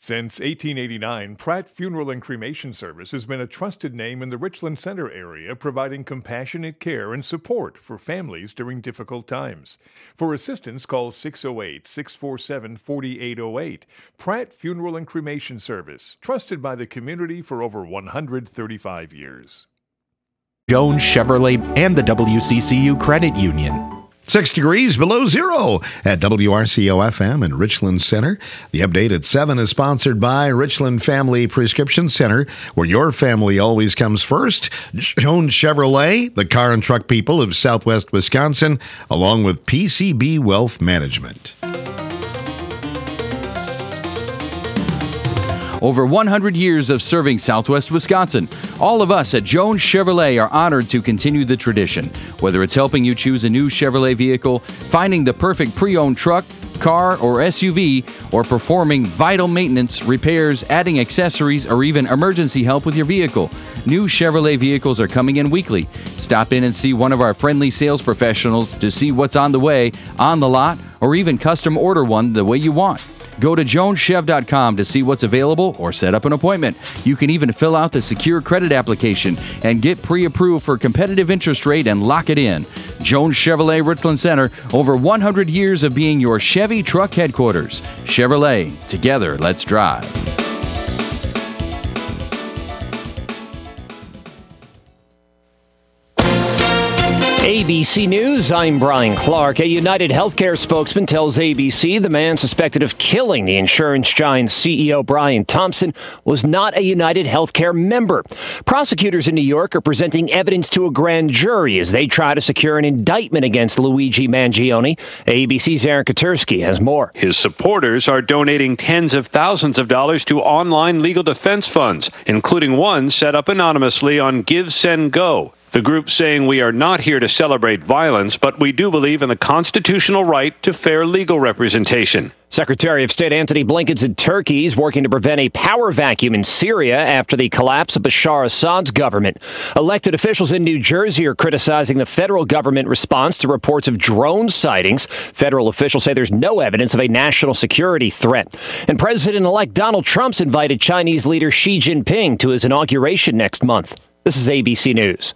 Since 1889, Pratt Funeral and Cremation Service has been a trusted name in the Richland Center area, providing compassionate care and support for families during difficult times. For assistance, call 608-647-4808. Pratt Funeral and Cremation Service, trusted by the community for over 135 years. Jones Chevrolet and the WCCU Credit Union. 6 degrees below zero at WRCO-FM in Richland Center. The update at 7 is sponsored by Richland Family Prescription Center, where your family always comes first. Jones Chevrolet, the car and truck people of Southwest Wisconsin, along with PCB Wealth Management. Over 100 years of serving Southwest Wisconsin. All of us at Jones Chevrolet are honored to continue the tradition. Whether it's helping you choose a new Chevrolet vehicle, finding the perfect pre-owned truck, car, or SUV, or performing vital maintenance, repairs, adding accessories, or even emergency help with your vehicle, new Chevrolet vehicles are coming in weekly. Stop in and see one of our friendly sales professionals to see what's on the way, on the lot, or even custom order one the way you want. Go to joneschev.com to see what's available or set up an appointment. You can even fill out the secure credit application and get pre-approved for competitive interest rate and lock it in. Jones Chevrolet Richland Center, over 100 years of being your Chevy truck headquarters. Chevrolet, together, let's drive. ABC News, I'm Brian Clark. A United Healthcare spokesman tells ABC the man suspected of killing the insurance giant CEO Brian Thompson was not a United Healthcare member. Prosecutors in New York are presenting evidence to a grand jury as they try to secure an indictment against Luigi Mangione. ABC's Aaron Katursky has more. His supporters are donating tens of thousands of dollars to online legal defense funds, including one set up anonymously on GiveSendGo. The group saying we are not here to celebrate violence, but we do believe in the constitutional right to fair legal representation. Secretary of State Antony Blinken said Turkey is working to prevent a power vacuum in Syria after the collapse of Bashar Assad's government. Elected officials in New Jersey are criticizing the federal government response to reports of drone sightings. Federal officials say there's no evidence of a national security threat. And President-elect Donald Trump's invited Chinese leader Xi Jinping to his inauguration next month. This is ABC News.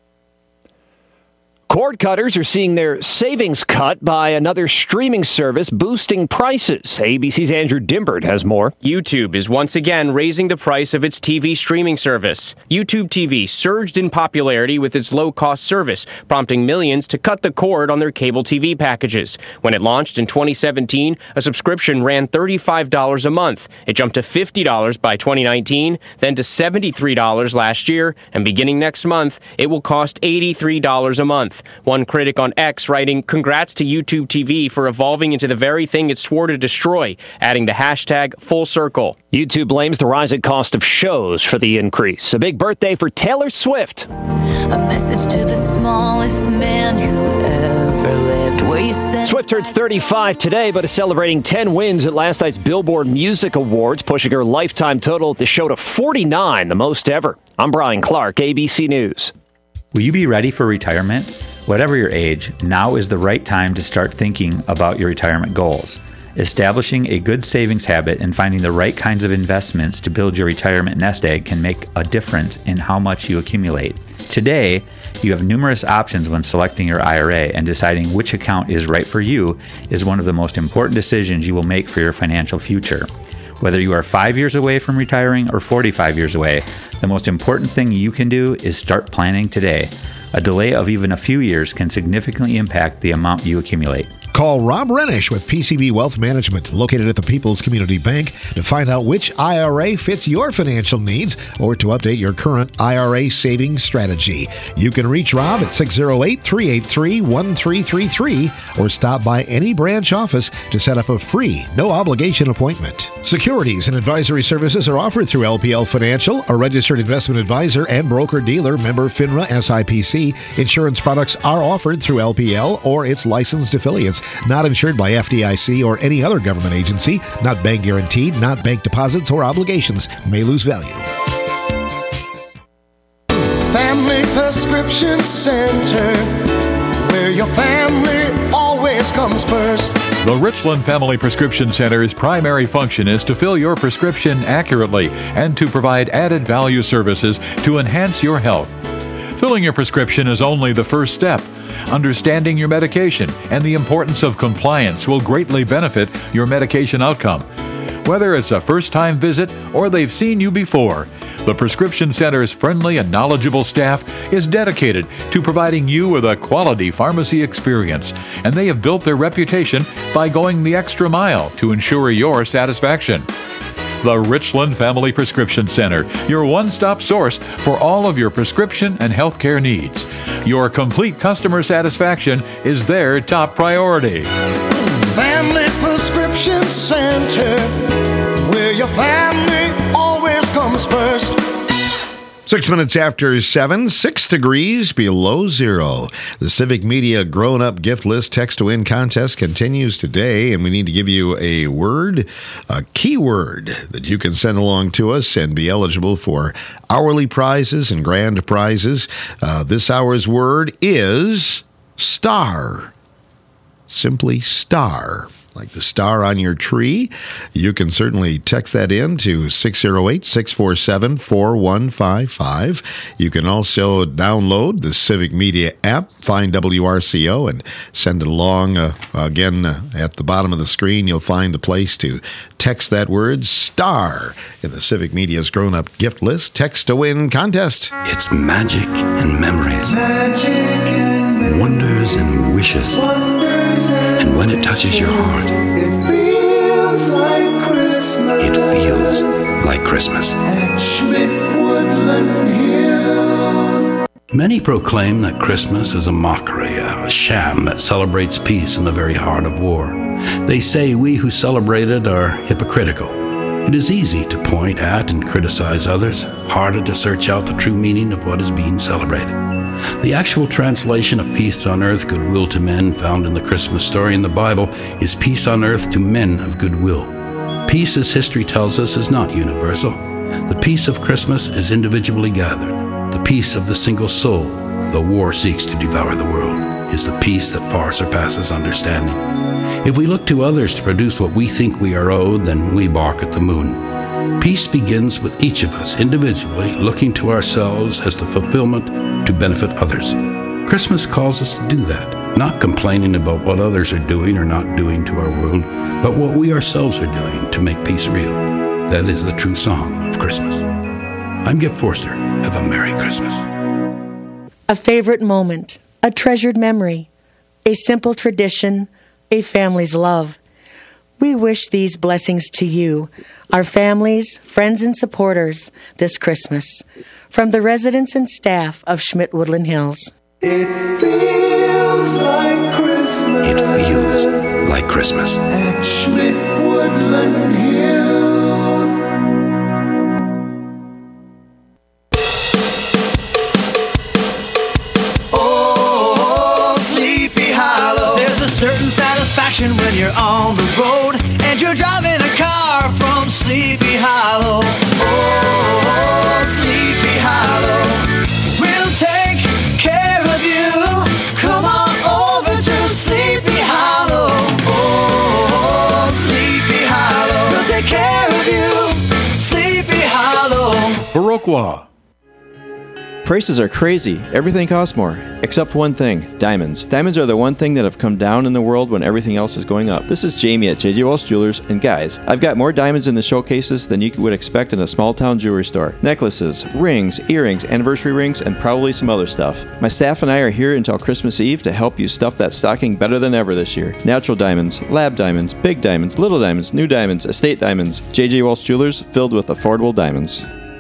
Cord cutters are seeing their savings cut by another streaming service boosting prices. ABC's Andrew Dimbert has more. YouTube is once again raising the price of its TV streaming service. YouTube TV surged in popularity with its low-cost service, prompting millions to cut the cord on their cable TV packages. When it launched in 2017, a subscription ran $35 a month. It jumped to $50 by 2019, then to $73 last year, and beginning next month, it will cost $83 a month. One critic on X writing, "Congrats to YouTube TV for evolving into the very thing it swore to destroy," adding the hashtag #FullCircle. YouTube blames the rising cost of shows for the increase. A big birthday for Taylor Swift. A message to the smallest man who ever lived. Swift turns 35 today, but is celebrating 10 wins at last night's Billboard Music Awards, pushing her lifetime total at the show to 49, the most ever. I'm Brian Clark, ABC News. Will you be ready for retirement? Whatever your age, now is the right time to start thinking about your retirement goals. Establishing a good savings habit and finding the right kinds of investments to build your retirement nest egg can make a difference in how much you accumulate. Today, you have numerous options when selecting your IRA, and deciding which account is right for you is one of the most important decisions you will make for your financial future. Whether you are 5 years away from retiring or 45 years away, the most important thing you can do is start planning today. A delay of even a few years can significantly impact the amount you accumulate. Call Rob Renish with PCB Wealth Management, located at the People's Community Bank, to find out which IRA fits your financial needs or to update your current IRA savings strategy. You can reach Rob at 608-383-1333 or stop by any branch office to set up a free, no-obligation appointment. Securities and advisory services are offered through LPL Financial, a registered investment advisor and broker-dealer, member FINRA SIPC. Insurance products are offered through LPL or its licensed affiliates. Not insured by FDIC or any other government agency. Not bank guaranteed. Not bank deposits or obligations. May lose value. Family Prescription Center, where your family always comes first. The Richland Family Prescription Center's primary function is to fill your prescription accurately and to provide added value services to enhance your health. Filling your prescription is only the first step. Understanding your medication and the importance of compliance will greatly benefit your medication outcome. Whether it's a first-time visit or they've seen you before, the Prescription Center's friendly and knowledgeable staff is dedicated to providing you with a quality pharmacy experience, and they have built their reputation by going the extra mile to ensure your satisfaction. The Richland Family Prescription Center, your one-stop source for all of your prescription and healthcare needs. Your complete customer satisfaction is their top priority. Family Prescription Center, where your family always comes first. 6 minutes after 7, 6 degrees below zero. The Civic Media Grown-Up Gift List Text to Win contest continues today, and we need to give you a word, a keyword that you can send along to us and be eligible for hourly prizes and grand prizes. This hour's word is star. Simply star. Like the star on your tree. You can certainly text that in to 608-647-4155. You can also download the Civic Media app, find WRCO, and send it along. Again, at the bottom of the screen, you'll find the place to text that word star in the Civic Media's Grown-Up Gift List Text to Win contest. It's magic and memories. Wonders and wishes. And when it touches your heart, it feels like Christmas. It feels like Christmas. At Schmidt Woodland Hills. Many proclaim that Christmas is a mockery, a sham that celebrates peace in the very heart of war. They say we who celebrate it are hypocritical. It is easy to point at and criticize others, harder to search out the true meaning of what is being celebrated. The actual translation of peace on earth, goodwill to men, found in the Christmas story in the Bible, is peace on earth to men of goodwill. Peace, as history tells us, is not universal. The peace of Christmas is individually gathered. The peace of the single soul, though war seeks to devour the world, is the peace that far surpasses understanding. If we look to others to produce what we think we are owed, then we balk at the moon. Peace begins with each of us individually looking to ourselves as the fulfillment to benefit others. Christmas calls us to do that, not complaining about what others are doing or not doing to our world, but what we ourselves are doing to make peace real. That is the true song of Christmas. I'm Gip Forster. Have a Merry Christmas. A favorite moment, a treasured memory, a simple tradition, a family's love. We wish these blessings to you, our families, friends, and supporters this Christmas. From the residents and staff of Schmidt Woodland Hills. It feels like Christmas. It feels like Christmas. At Schmidt Woodland Hills. Oh, Sleepy Hollow. There's a certain satisfaction when you're on the road and you're driving a car from Sleepy Hollow. Oh, Sleepy Hollow. We'll take care of you. Come on over to Sleepy Hollow. Oh, Sleepy Hollow. We'll take care of you. Sleepy Hollow. Viroqua. Prices are crazy. Everything costs more. Except one thing, diamonds. Diamonds are the one thing that have come down in the world when everything else is going up. This is Jamie at J.J. Walsh Jewelers, and guys, I've got more diamonds in the showcases than you would expect in a small-town jewelry store. Necklaces, rings, earrings, anniversary rings, and probably some other stuff. My staff and I are here until Christmas Eve to help you stuff that stocking better than ever this year. Natural diamonds, lab diamonds, big diamonds, little diamonds, new diamonds, estate diamonds. J.J. Walsh Jewelers, filled with affordable diamonds.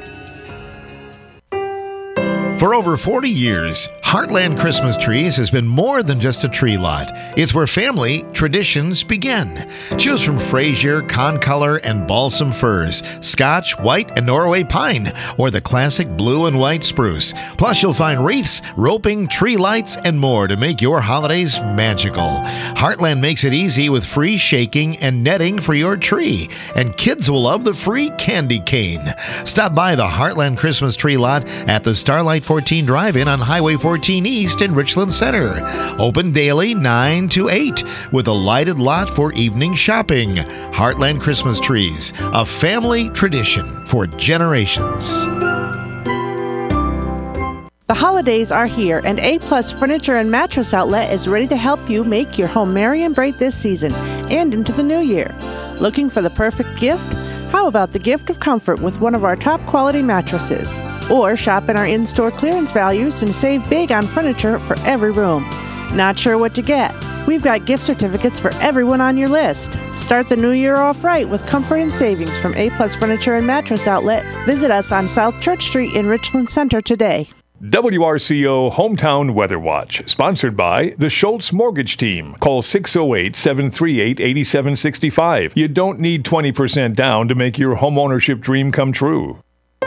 For over 40 years, Heartland Christmas Trees has been more than just a tree lot. It's where family traditions begin. Choose from Fraser, Concolor, and Balsam firs, Scotch, White, and Norway pine, or the classic blue and white spruce. Plus, you'll find wreaths, roping, tree lights, and more to make your holidays magical. Heartland makes it easy with free shaking and netting for your tree. And kids will love the free candy cane. Stop by the Heartland Christmas Tree lot at the Starlight 14 Drive-In on Highway 14 East in Richland Center. Open daily 9 to 8 with a lighted lot for evening shopping. Heartland Christmas trees, a family tradition for generations. The holidays are here, and A-Plus Furniture and Mattress Outlet is ready to help you make your home merry and bright this season and into the new year. Looking for the perfect gift? How about the gift of comfort with one of our top quality mattresses? Or shop in our in-store clearance values and save big on furniture for every room. Not sure what to get? We've got gift certificates for everyone on your list. Start the new year off right with comfort and savings from A-Plus Furniture and Mattress Outlet. Visit us on South Church Street in Richland Center today. WRCO Hometown Weather Watch, sponsored by the Schultz Mortgage Team. Call 608-738-8765. You don't need 20% down to make your homeownership dream come true.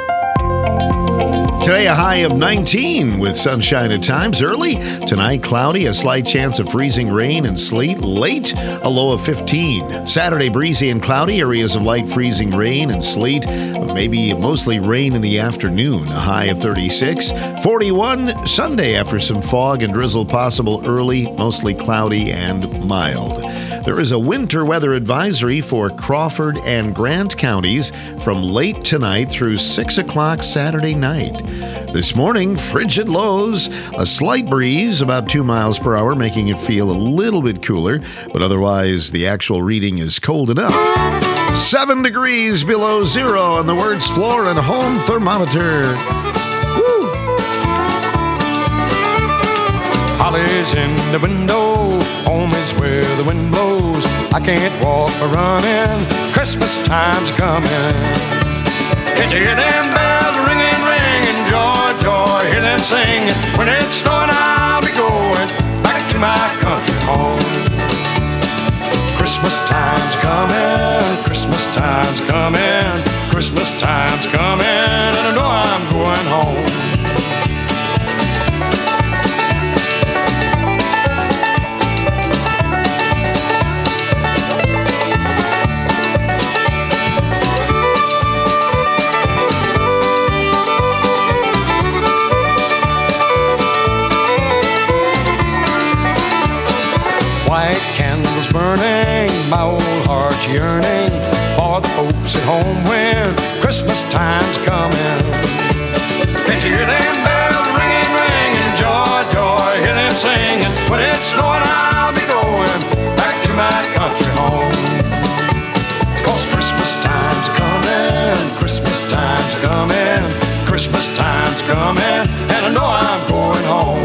Today, a high of 19 with sunshine at times. Early tonight, cloudy, a slight chance of freezing rain and sleet. Late, a low of 15. Saturday, breezy and cloudy, areas of light freezing rain and sleet. Maybe mostly rain in the afternoon, a high of 36. 41 Sunday after some fog and drizzle possible early, mostly cloudy and mild. There is a winter weather advisory for Crawford and Grant counties from late tonight through 6 o'clock Saturday night. This morning, frigid lows, a slight breeze, about 2 miles per hour, making it feel a little bit cooler, but otherwise the actual reading is cold enough. 7 degrees below zero on the Words floor and home thermometer. Woo! Holly's in the window, home is where the wind blows. I can't walk for running, Christmas time's coming. Can't you hear them bells ringing, ringing, joy, joy, hear them sing. When it's snowing I'll be going back to my country home. Christmas time's coming, Christmas time's coming, Christmas time's coming, and I know I'm going home. White candles burning, my old heart's yearning for the folks at home when Christmas time's coming. Can't you hear them bells ringing, ringing, joy, joy, hear them singing. When it's snowing I'll be going back to my country home. 'Cause Christmas time's coming, Christmas time's coming, Christmas time's coming, and I know I'm going home.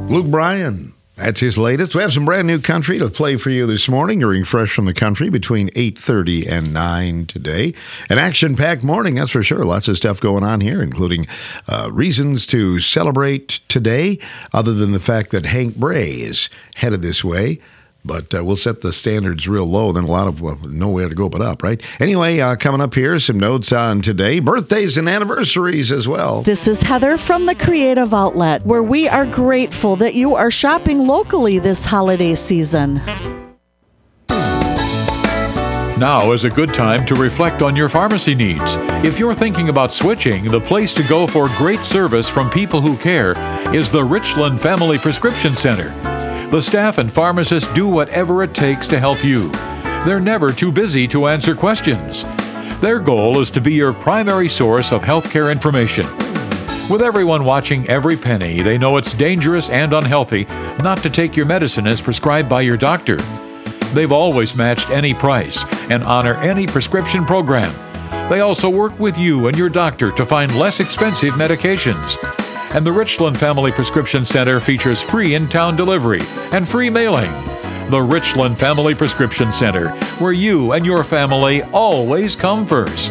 Luke Bryan. That's his latest. We have some brand new country to play for you this morning. You're hearing Fresh from the Country between 8:30 and 9 today. An action-packed morning, that's for sure. Lots of stuff going on here, including reasons to celebrate today, other than the fact that Hank Bray is headed this way. But we'll set the standards real low, then a lot of nowhere to go but up, right? Anyway, coming up here, some notes on today. Birthdays and anniversaries as well. This is Heather from the Creative Outlet, where we are grateful that you are shopping locally this holiday season. Now is a good time to reflect on your pharmacy needs. If you're thinking about switching, the place to go for great service from people who care is the Richland Family Prescription Center. The staff and pharmacists do whatever it takes to help you. They're never too busy to answer questions. Their goal is to be your primary source of healthcare information. With everyone watching every penny, they know it's dangerous and unhealthy not to take your medicine as prescribed by your doctor. They've always matched any price and honor any prescription program. They also work with you and your doctor to find less expensive medications. And the Richland Family Prescription Center features free in-town delivery and free mailing. The Richland Family Prescription Center, where you and your family always come first.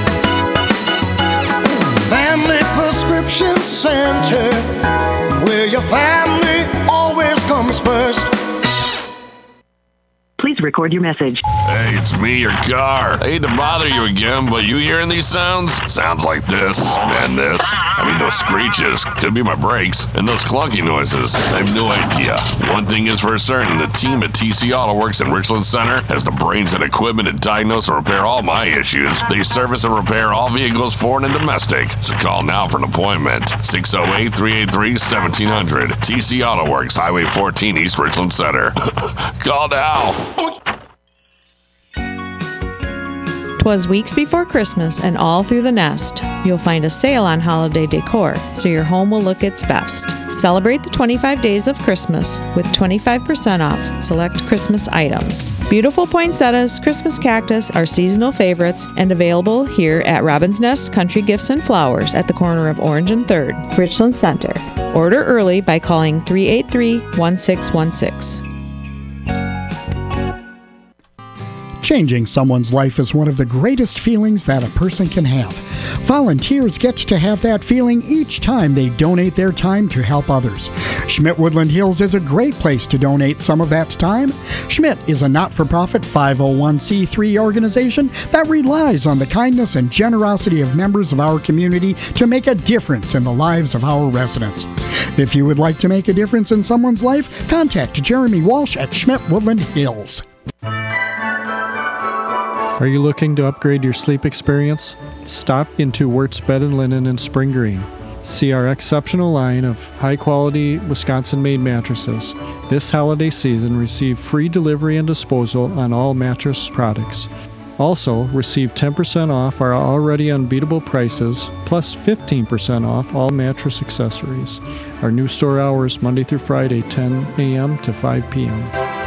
Family Prescription Center, where your family always comes first. Please record your message. Hey, it's me, your car. I hate to bother you again, but you hearing these sounds? Sounds like this and this. I mean, those screeches. Could be my brakes. And those clunky noises. I have no idea. One thing is for certain, the team at TC Auto Works in Richland Center has the brains and equipment to diagnose and repair all my issues. They service and repair all vehicles, foreign and domestic. So call now for an appointment. 608-383-1700. TC Auto Works, Highway 14, East Richland Center. Call now. 'Twas weeks before Christmas, and all through the nest, you'll find a sale on holiday decor, so your home will look its best. Celebrate the 25 days of Christmas with 25% off select Christmas items. Beautiful poinsettias, Christmas cactus are seasonal favorites and available here at Robin's Nest Country Gifts and Flowers at the corner of Orange and 3rd, Richland Center. Order early by calling 383-1616. Changing someone's life is one of the greatest feelings that a person can have. Volunteers get to have that feeling each time they donate their time to help others. Schmidt Woodland Hills is a great place to donate some of that time. Schmidt is a not-for-profit 501c3 organization that relies on the kindness and generosity of members of our community to make a difference in the lives of our residents. If you would like to make a difference in someone's life, contact Jeremy Walsh at Schmidt Woodland Hills. Are you looking to upgrade your sleep experience? Stop into Wirtz Bed & Linen in Spring Green. See our exceptional line of high-quality Wisconsin-made mattresses. This holiday season, receive free delivery and disposal on all mattress products. Also, receive 10% off our already unbeatable prices, plus 15% off all mattress accessories. Our new store hours, Monday through Friday, 10 a.m. to 5 p.m.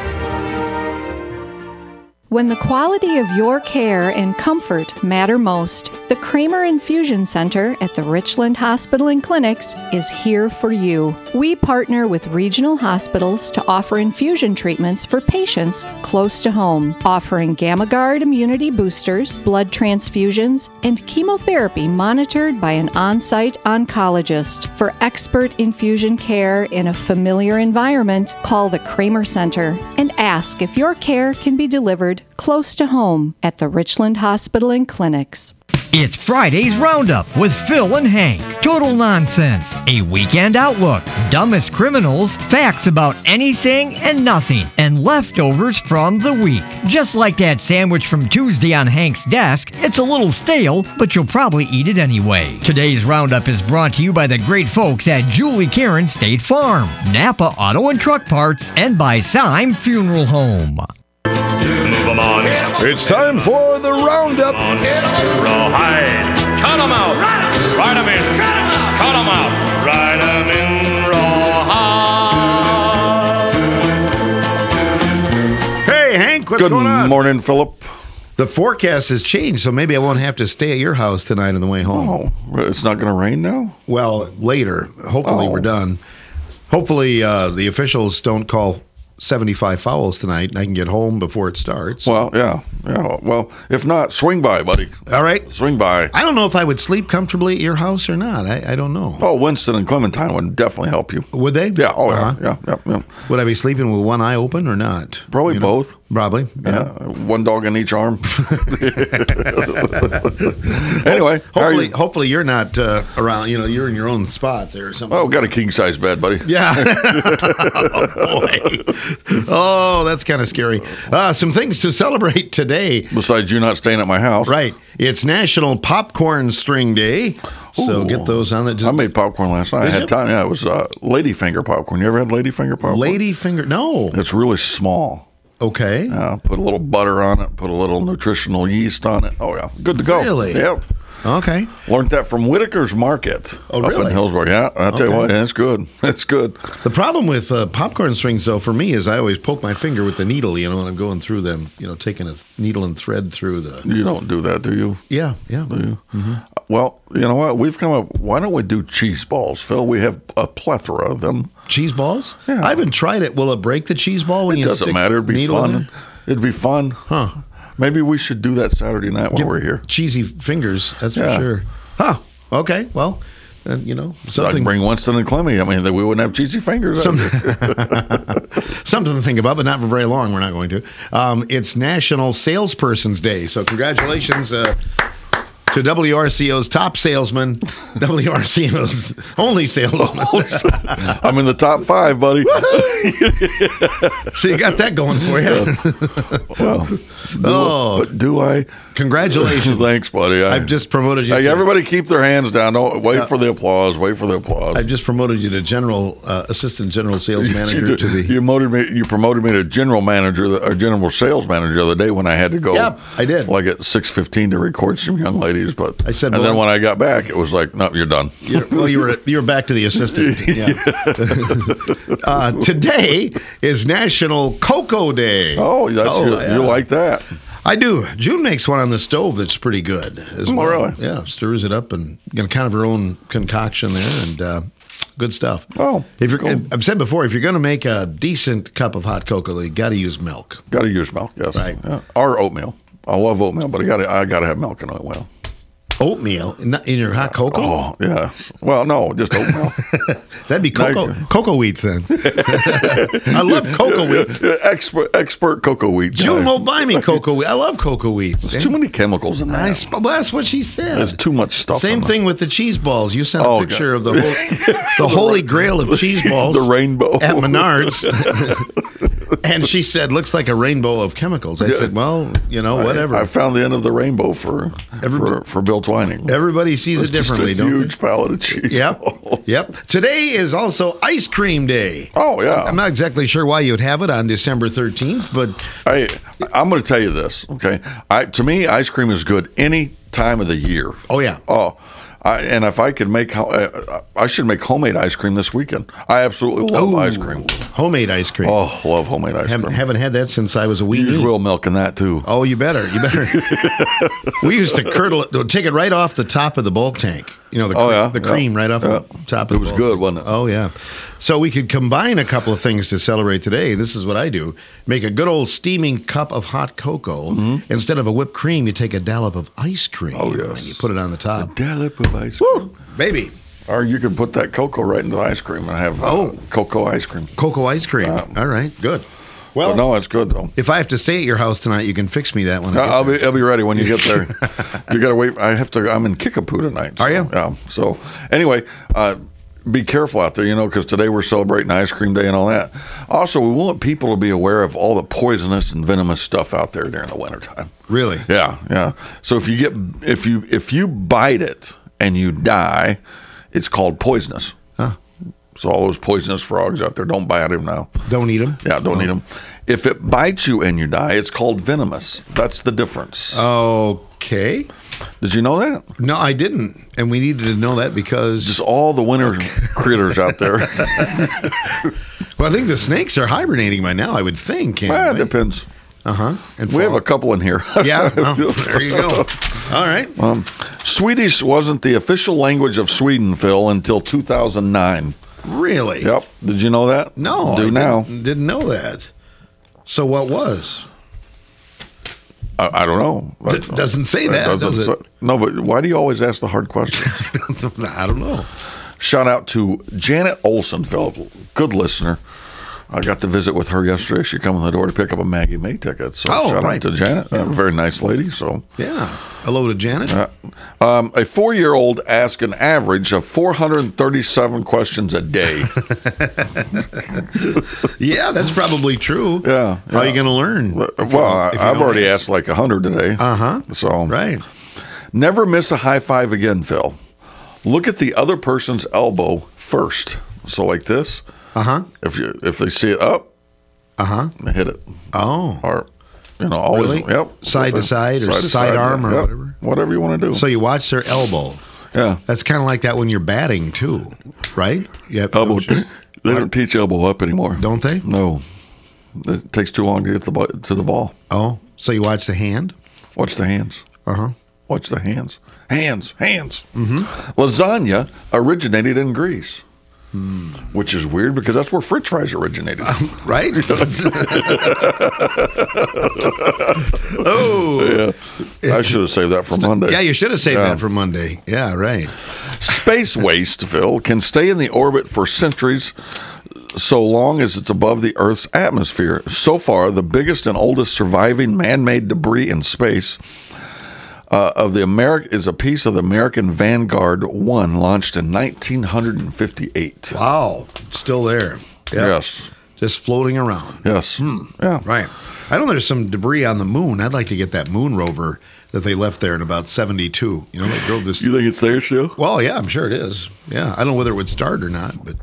When the quality of your care and comfort matter most, the Kramer Infusion Center at the Richland Hospital and Clinics is here for you. We partner with regional hospitals to offer infusion treatments for patients close to home, offering GammaGuard immunity boosters, blood transfusions, and chemotherapy monitored by an on-site oncologist. For expert infusion care in a familiar environment, call the Kramer Center and ask if your care can be delivered close to home at the Richland Hospital and Clinics. It's Friday's Roundup with Phil and Hank. Total nonsense, a weekend outlook, dumbest criminals, facts about anything and nothing, and leftovers from the week. Just like that sandwich from Tuesday on Hank's desk, it's a little stale, but you'll probably eat it anyway. Today's Roundup is brought to you by the great folks at Julie Karen State Farm, Napa Auto and Truck Parts, and by Syme Funeral Home. It's time for the Roundup. Rawhide. Cut them out. Ride them in. Cut them out. Ride them in rawhide. Hey, Hank, what's going on? Good morning, Philip. The forecast has changed, so maybe I won't have to stay at your house tonight on the way home. Oh, it's not going to rain now? Well, later. Hopefully we're done. Hopefully, the officials don't call 75 fouls tonight, and I can get home before it starts. Well, yeah. Well, if not, swing by, buddy. All right. Swing by. I don't know if I would sleep comfortably at your house or not. I don't know. Oh, Winston and Clementine would definitely help you. Would they? Yeah. Oh, Uh-huh. Yeah. Would I be sleeping with one eye open or not? Probably both. Probably. Yeah. One dog in each arm. Anyway. Hopefully you're not around. You're in your own spot there or something. Oh, got a king-size bed, buddy. Yeah. Oh, boy. Oh, that's kind of scary. Some things to celebrate today. Besides you not staying at my house. Right. It's National Popcorn String Day. So get those on that. I made popcorn last night. I had time. Yeah, it was ladyfinger popcorn. You ever had ladyfinger popcorn? Ladyfinger? No. It's really small. Okay. Put a little butter on it. Put a little nutritional yeast on it. Oh, yeah. Good to go. Really? Yep. Okay. Learned that from Whitaker's Market up really? in Hillsborough. Yeah, I'll tell you what, it's good. It's good. The problem with popcorn strings, though, for me is I always poke my finger with the needle, when I'm going through them, taking a needle and thread through the... You don't do that, do you? Yeah. Do you? Mm-hmm. Well, you know what? We've come up... Why don't we do cheese balls, Phil? We have a plethora of them. Cheese balls? Yeah. I haven't tried it. Will it break the cheese ball when you stick It doesn't matter. It'd be needle in fun. there? It'd be fun. Huh. Maybe we should do that Saturday night while we're here. Cheesy fingers, that's for sure. Huh. Okay. Well, something. I can bring Winston and Clemmy. I mean, we wouldn't have cheesy fingers. Something to think about, but not for very long. We're not going to. It's National Salesperson's Day, so congratulations to WRCO's top salesman, WRCO's only salesman. I'm in the top 5, buddy. So you got that going for you. Do I? Congratulations. Thanks, buddy. I've just promoted you. Hey, everybody keep their hands down. Don't wait for the applause. Wait for the applause. I've just promoted you to assistant general sales manager to the... You promoted me to general manager, or general sales manager the other day when I had to go. Yep, I did. Like at 6:15 to record some young ladies, but I said, then when I got back, it was like, no, you're done. You were back to the assistant. Yeah. Today is National Cocoa Day. Oh, you like that? I do. June makes one on the stove that's pretty good as well. Really? Yeah, stirs it up and kind of her own concoction there, and good stuff. Oh, cool. I've said before, if you're going to make a decent cup of hot cocoa, you got to use milk. Got to use milk, yes. Right. Yeah. Or oatmeal. I love oatmeal, but I got to have milk and oatmeal. Oatmeal in your hot cocoa? Oh, yeah. Well, no, just oatmeal. That'd be cocoa wheats then. I love cocoa wheats. Expert cocoa wheat. June will buy me cocoa wheat. I love cocoa wheats. There's too many chemicals in that. Well, that's what she said. There's too much stuff. Same thing with the cheese balls. You sent a picture of the holy grail of cheese balls. The rainbow. At Menards. And she said, looks like a rainbow of chemicals. I said, well, whatever. I found the end of the rainbow for Bill Twining. Everybody sees it differently, don't they? Huge pallet of cheese. Yep. Today is also Ice Cream Day. Oh, yeah. I'm not exactly sure why you'd have it on December 13th, but... I'm going to tell you this, okay? To me, ice cream is good any time of the year. Oh, yeah. Oh, and if I could I should make homemade ice cream this weekend. I absolutely love ice cream. Homemade ice cream. Oh, love homemade ice cream. Haven't had that since I was a wee. Use real milk in that too. Oh, you better. We used to curdle it, take it right off the top of the bulk tank. The cream right off the top of the bulk. It was good, wasn't it? Oh, yeah. So we could combine a couple of things to celebrate today. This is what I do. Make a good old steaming cup of hot cocoa. Mm-hmm. Instead of a whipped cream, you take a dollop of ice cream. Oh, yes. And you put it on the top. A dollop of ice cream. Woo, baby. Or you can put that cocoa right into the ice cream and have cocoa ice cream. Cocoa ice cream. All right, good. Well, no, it's good though. If I have to stay at your house tonight, you can fix me that one. I'll be ready when you get there. You got to wait. I'm in Kickapoo tonight. Are you? Yeah. So anyway, be careful out there, because today we're celebrating Ice Cream Day and all that. Also, we want people to be aware of all the poisonous and venomous stuff out there during the wintertime. Really? Yeah. So if you bite it and you die, it's called poisonous. Huh. So all those poisonous frogs out there, don't bite them now. Don't eat them? Yeah, don't eat them. If it bites you and you die, it's called venomous. That's the difference. Okay. Did you know that? No, I didn't. And we needed to know that because... Just all the winter critters out there. Well, I think the snakes are hibernating by now, I would think. Well, it depends. Uh-huh. And we have a couple in here. Yeah, there you go. All right. Swedish wasn't the official language of Sweden, Phil, until 2009. Really? Yep. Did you know that? No. Do I now. Didn't know that. So what was? I don't know. Doesn't say that, does it? No, but why do you always ask the hard questions? I don't know. Shout out to Janet Olson, Philip. Good listener. I got to visit with her yesterday. She came on the door to pick up a Maggie May ticket. So shout out to Janet. A very nice lady. So yeah. Hello to Janet. A 4-year-old asks an average of 437 questions a day. Yeah, that's probably true. Yeah. How are you going to learn? Well, I've already asked like 100 today. So right. Never miss a high five again, Phil. Look at the other person's elbow first. So like this. If they see it up, hit it. Oh. Or, always. Really? Yep. Side to side or side arm or whatever. Whatever you want to do. So you watch their elbow. Yeah. That's kind of like that when you're batting too, right? Yep. Elbow. They don't teach elbow up anymore. Don't they? No. It takes too long to get to the ball. Oh. So you watch the hand? Watch the hands. Watch the hands. Hands. Mm-hmm. Lasagna originated in Greece. Which is weird because that's where French fries originated. Right? Oh. Yeah. I should have saved that for Monday. Yeah, you should have saved that for Monday. Yeah, right. Space waste, Phil, can stay in the orbit for centuries so long as it's above the Earth's atmosphere. So far, the biggest and oldest surviving man-made debris in space is a piece of the American Vanguard 1 launched in 1958. Wow. It's still there. Yep. Yes. Just floating around. Yes. Yeah. Right. I know there's some debris on the moon. I'd like to get that moon rover that they left there in about 72. They drove this. You think it's there still? Well, yeah, I'm sure it is. Yeah. I don't know whether it would start or not, but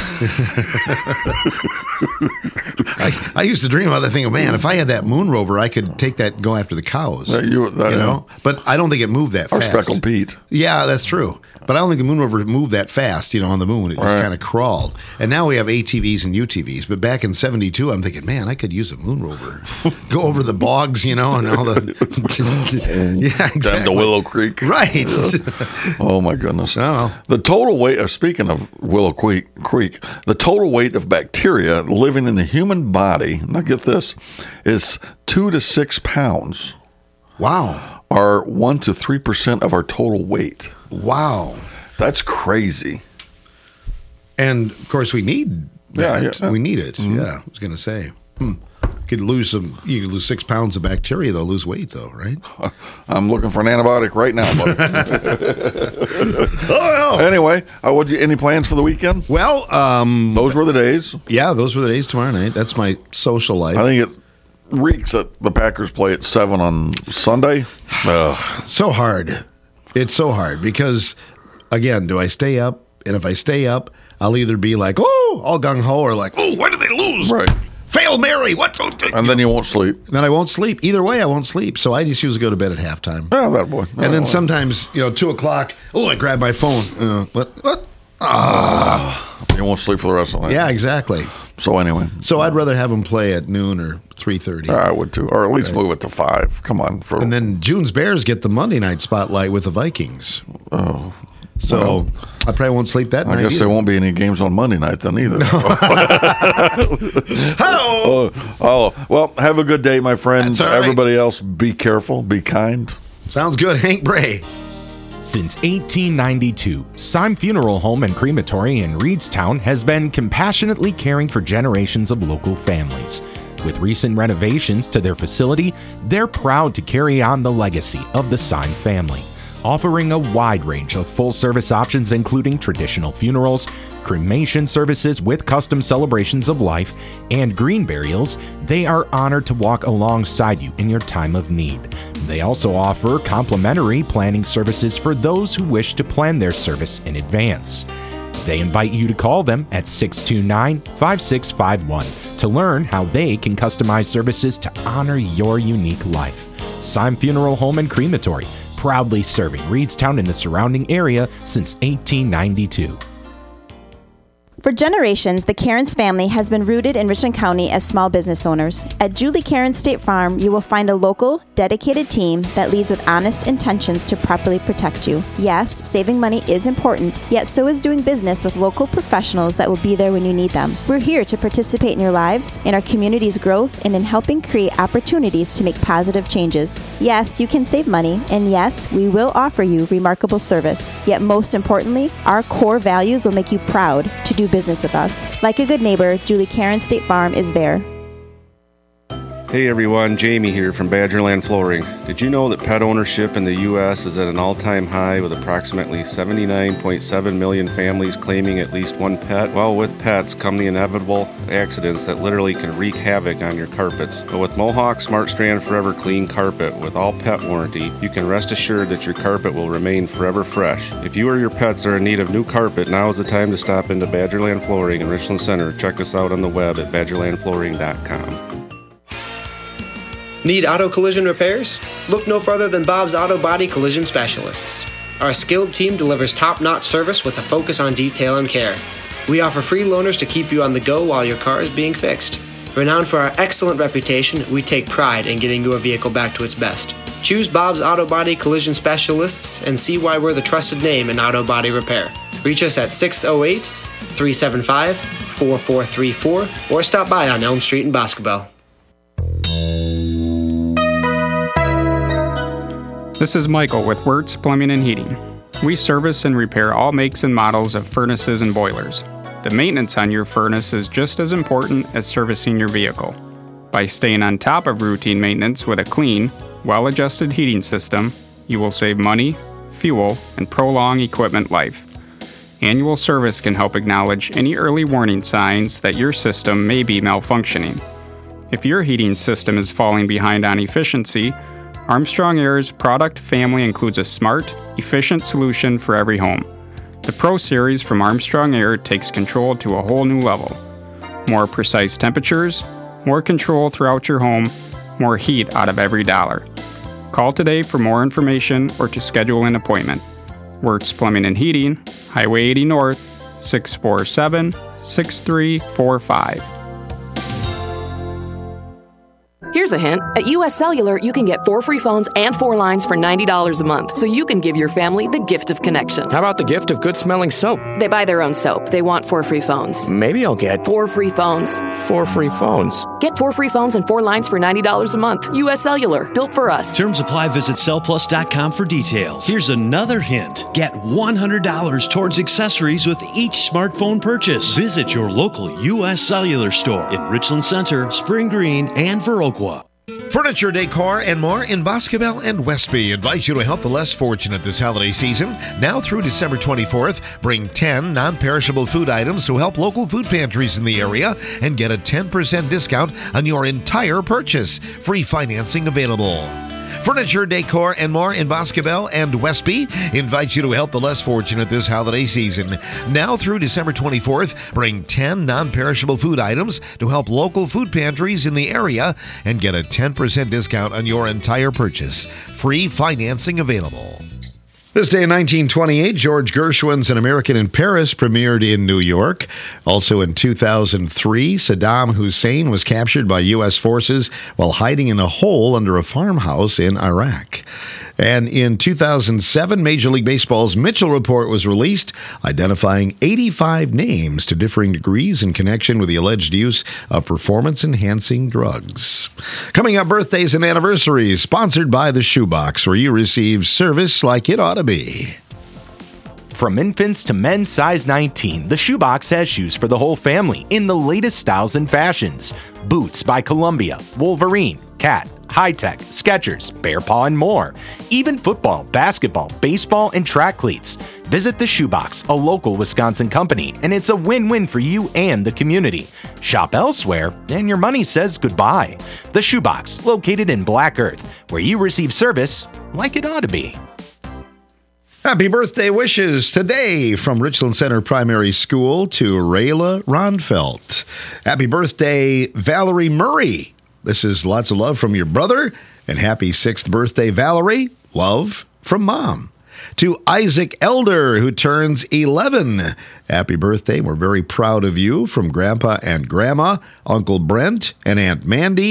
I used to dream about that thing. Man, if I had that moon rover, I could take that and go after the cows. But I don't think it moved that fast. Or Speckled Pete. Yeah, that's true. But I don't think the moon rover moved that fast, on the moon. It just kind of crawled. And now we have ATVs and UTVs. But back in 72, I'm thinking, man, I could use a moon rover. Go over the bogs, and all the... yeah, exactly. Down to Willow Creek. Right. Oh, my goodness. The total weight, speaking of Willow Creek, the total weight of bacteria living in the human body, now get this, is 2 to 6 pounds. Wow. Are 1 to 3% of our total weight. Wow. That's crazy. And, of course, we need that. Yeah. We need it. Mm-hmm. Yeah, I was going to say. You could lose 6 pounds of bacteria, though, lose weight, though, right? I'm looking for an antibiotic right now, buddy. Anyway, any plans for the weekend? Well, those were the days. Yeah, those were the days tomorrow night. That's my social life. I think it reeks that the Packers play at 7 on Sunday. So hard. It's so hard because, again, do I stay up? And if I stay up, I'll either be like, oh, all gung-ho, or like, oh, why did they lose? Right. Fail Mary, what? And then you won't sleep. Then I won't sleep. Either way, I won't sleep. So I just usually go to bed at halftime. Oh, that boy. And then sometimes, 2 o'clock, I grab my phone. What? You won't sleep for the rest of the night. Yeah, exactly. So anyway. So I'd rather have them play at noon or 3:30. I would too. Or at least move it to 5. Come on. And then June's Bears get the Monday night spotlight with the Vikings. Oh. So I probably won't sleep that night. I guess there won't be any games on Monday night then either. Hello. Well, have a good day, my friends. That's all right. Everybody else, be careful, be kind. Sounds good. Hank Bray. Since 1892, Syme Funeral Home and Crematory in Reedstown has been compassionately caring for generations of local families. With recent renovations to their facility, they're proud to carry on the legacy of the Syme family, offering a wide range of full-service options including traditional funerals, cremation services with custom celebrations of life, and green burials. They are honored to walk alongside you in your time of need. They also offer complimentary planning services for those who wish to plan their service in advance. They invite you to call them at 629-5651 to learn how they can customize services to honor your unique life. Syme Funeral Home and Crematory, proudly serving Reedstown and the surrounding area since 1892. For generations, the Cairns family has been rooted in Richland County as small business owners. At Julie Cairns State Farm, you will find a local, dedicated team that leads with honest intentions to properly protect you. Yes, saving money is important, yet so is doing business with local professionals that will be there when you need them. We're here to participate in your lives, in our community's growth, and in helping create opportunities to make positive changes. Yes, you can save money, and yes, we will offer you remarkable service. Yet most importantly, our core values will make you proud to do business with us. Like a good neighbor, Julie Karen State Farm is there. Hey everyone, Jamie here from Badgerland Flooring. Did you know that pet ownership in the U.S. is at an all-time high with approximately 79.7 million families claiming at least one pet? Well, with pets come the inevitable accidents that literally can wreak havoc on your carpets. But with Mohawk Smart Strand Forever Clean Carpet with all pet warranty, you can rest assured that your carpet will remain forever fresh. If you or your pets are in need of new carpet, now is the time to stop into Badgerland Flooring in Richland Center. Check us out on the web at badgerlandflooring.com. Need auto collision repairs? Look no further than Bob's Auto Body Collision Specialists. Our skilled team delivers top-notch service with a focus on detail and care. We offer free loaners to keep you on the go while your car is being fixed. Renowned for our excellent reputation, we take pride in getting your vehicle back to its best. Choose Bob's Auto Body Collision Specialists and see why we're the trusted name in auto body repair. Reach us at 608-375-4434 or stop by on Elm Street in Boscobel. This is Michael with Wirtz Plumbing and Heating. We service and repair all makes and models of furnaces and boilers. The maintenance on your furnace is just as important as servicing your vehicle. By staying on top of routine maintenance with a clean, well-adjusted heating system, you will save money, fuel, and prolong equipment life. Annual service can help acknowledge any early warning signs that your system may be malfunctioning. If your heating system is falling behind on efficiency, Armstrong Air's product family includes a smart, efficient solution for every home. The Pro Series from Armstrong Air takes control to a whole new level. More precise temperatures, more control throughout your home, more heat out of every dollar. Call today for more information or to schedule an appointment. Wirtz Plumbing and Heating, Highway 80 North, 647-6345. Here's a hint. At US Cellular, you can get 4 free phones and 4 lines for $90 a month, so you can give your family the gift of connection. How about the gift of good-smelling soap? They buy their own soap. They want 4 free phones. Maybe I'll get 4 free phones. 4 free phones. Get 4 free phones and 4 lines for $90 a month. US Cellular, built for us. Terms apply. Visit cellplus.com for details. Here's another hint. Get $100 towards accessories with each smartphone purchase. Visit your local US Cellular store in Richland Center, Spring Green, and Viroqua. Furniture, decor, and more in Boscobel and Westby invite you to help the less fortunate this holiday season. Now through December 24th, bring 10 non-perishable food items to help local food pantries in the area and get a 10% discount on your entire purchase. Free financing available. Furniture, decor, and more in Boscobel and Westby invite you to help the less fortunate this holiday season. Now through December 24th, bring 10 non-perishable food items to help local food pantries in the area and get a 10% discount on your entire purchase. Free financing available. This day in 1928, George Gershwin's An American in Paris premiered in New York. Also in 2003, Saddam Hussein was captured by U.S. forces while hiding in a hole under a farmhouse in Iraq. And in 2007, Major League Baseball's Mitchell Report was released, identifying 85 names to differing degrees in connection with the alleged use of performance-enhancing drugs. Coming up, birthdays and anniversaries, sponsored by The Shoebox, where you receive service like it ought to be. From infants to men's size 19, The Shoebox has shoes for the whole family in the latest styles and fashions. Boots by Columbia, Wolverine, Cat, High Tech, Skechers, Bear Paw, and more. Even football, basketball, baseball, and track cleats. Visit The Shoebox, a local Wisconsin company, and it's a win-win for you and the community. Shop elsewhere, and your money says goodbye. The Shoebox, located in Black Earth, where you receive service like it ought to be. Happy birthday wishes today from Richland Center Primary School to Rayla Ronfelt. Happy birthday, Valerie Murray. This is lots of love from your brother, and happy 6th birthday, Valerie. Love from Mom. To Isaac Elder, who turns 11. Happy birthday. We're very proud of you from Grandpa and Grandma, Uncle Brent, and Aunt Mandy,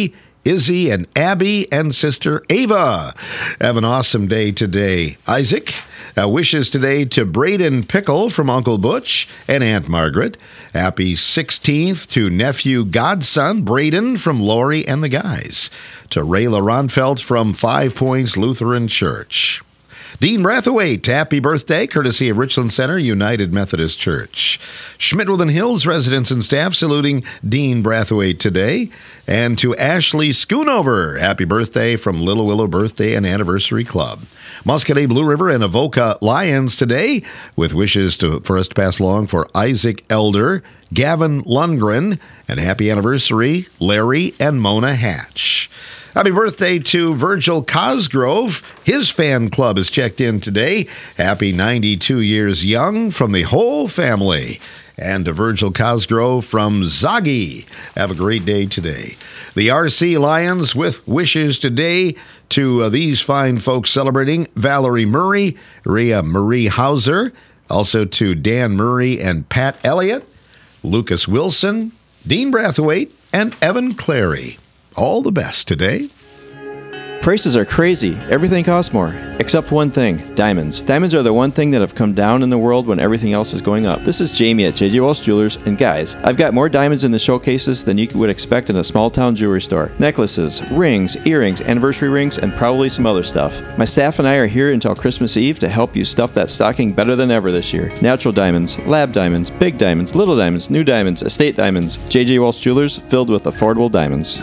Izzy and Abby and sister Ava. Have an awesome day today. Isaac wishes today to Braden Pickle from Uncle Butch and Aunt Margaret. Happy 16th to nephew godson Braden from Lori and the guys. To Rayla Ronfeld from 5 Points Lutheran Church. Dean Brathwaite, happy birthday, courtesy of Richland Center United Methodist Church. Schmidt-Woodland Hills residents and staff saluting Dean Brathwaite today. And to Ashley Schoonover, happy birthday from Little Willow Birthday and Anniversary Club. Muscadet Blue River and Avoca Lions today, with wishes for us to pass along for Isaac Elder, Gavin Lundgren, and happy anniversary, Larry and Mona Hatch. Happy birthday to Virgil Cosgrove. His fan club is checked in today. Happy 92 years young from the whole family. And to Virgil Cosgrove from Zoggy. Have a great day today. The RC Lions with wishes today to these fine folks celebrating: Valerie Murray, Rhea Marie Hauser, also to Dan Murray and Pat Elliott, Lucas Wilson, Dean Brathwaite, and Evan Clary. All the best today. Prices are crazy. Everything costs more. Except one thing, diamonds. Diamonds are the one thing that have come down in the world when everything else is going up. This is Jamie at J.J. Walsh Jewelers, and guys, I've got more diamonds in the showcases than you would expect in a small-town jewelry store. Necklaces, rings, earrings, anniversary rings, and probably some other stuff. My staff and I are here until Christmas Eve to help you stuff that stocking better than ever this year. Natural diamonds, lab diamonds, big diamonds, little diamonds, new diamonds, estate diamonds. J.J. Walsh Jewelers, filled with affordable diamonds.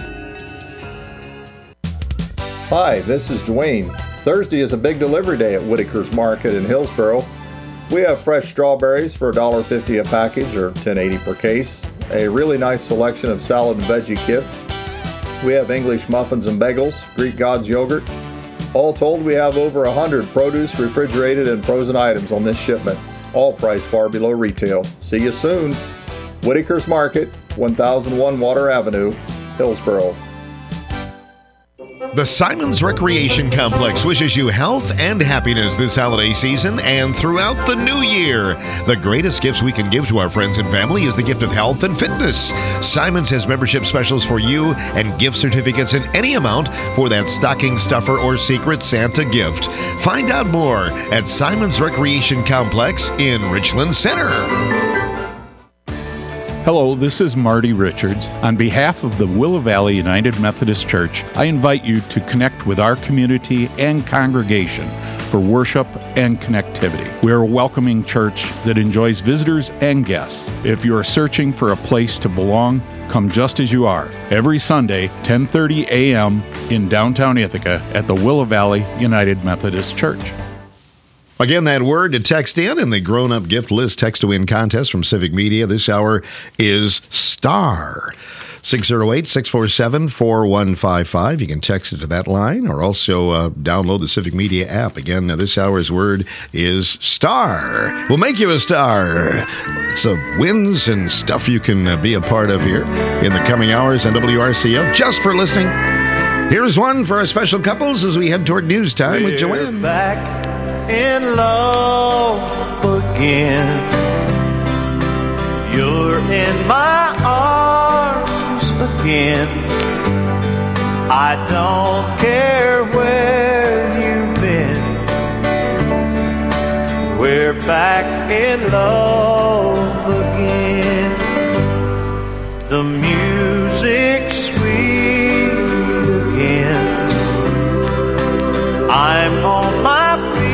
Hi, this is Dwayne. Thursday is a big delivery day at Whitaker's Market in Hillsboro. We have fresh strawberries for $1.50 a package or $10.80 per case. A really nice selection of salad and veggie kits. We have English muffins and bagels, Greek Gods yogurt. All told, we have over 100 produce, refrigerated, and frozen items on this shipment, all priced far below retail. See you soon. Whitaker's Market, 1001 Water Avenue, Hillsboro. The Simons Recreation Complex wishes you health and happiness this holiday season and throughout the new year. The greatest gifts we can give to our friends and family is the gift of health and fitness. Simons has membership specials for you and gift certificates in any amount for that stocking stuffer or Secret Santa gift. Find out more at Simons Recreation Complex in Richland Center. Hello, this is Marty Richards. On behalf of the Willow Valley United Methodist Church, I invite you to connect with our community and congregation for worship and connectivity. We are a welcoming church that enjoys visitors and guests. If you are searching for a place to belong, come just as you are. Every Sunday, 10:30 a.m. in downtown Ithaca at the Willow Valley United Methodist Church. Again, that word to text in the grown-up gift list text-to-win contest from Civic Media this hour is STAR. 608-647-4155. You can text it to that line or also download the Civic Media app. Again, this hour's word is STAR. We'll make you a star. Lots of wins and stuff you can be a part of here in the coming hours on WRCO. Just for listening, here's one for our special couples as we head toward news time with Joanne. Back in love again. You're in my arms again. I don't care where you've been. We're back in love again. The music's sweet again. I'm on my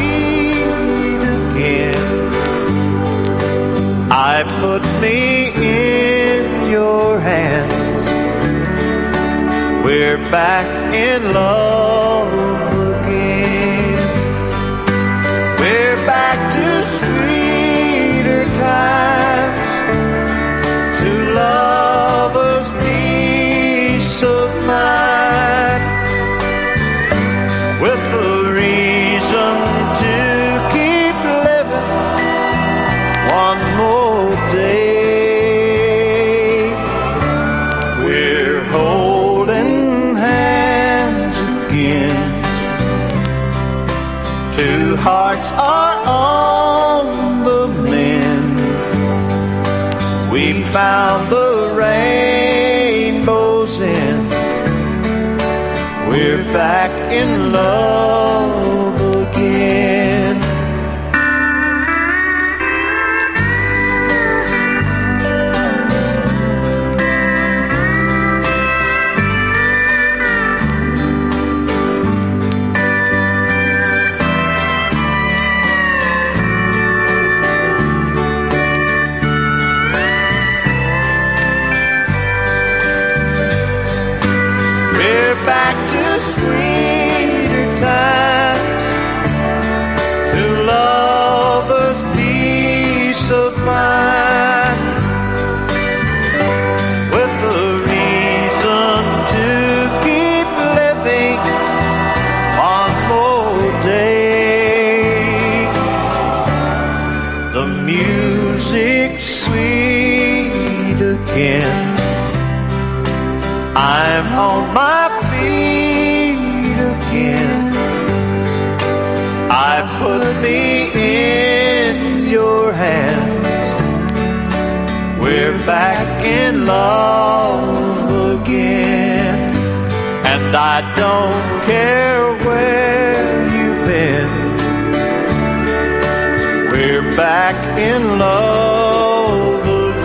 I put me in your hands. We're back in love again. We're back to sweeter times, to lovers' peace of mind, with a reason to keep living one more day. We're holding hands again. Two hearts are on the mend. We found the rainbow's end. we're back in love again. Back to sweeter times, to lovers' peace of mind, with a reason to keep living one more day. The music's sweet again. I'm on my feet again. I put me in your hands. We're back in love again. And I don't care where you've been. We're back in love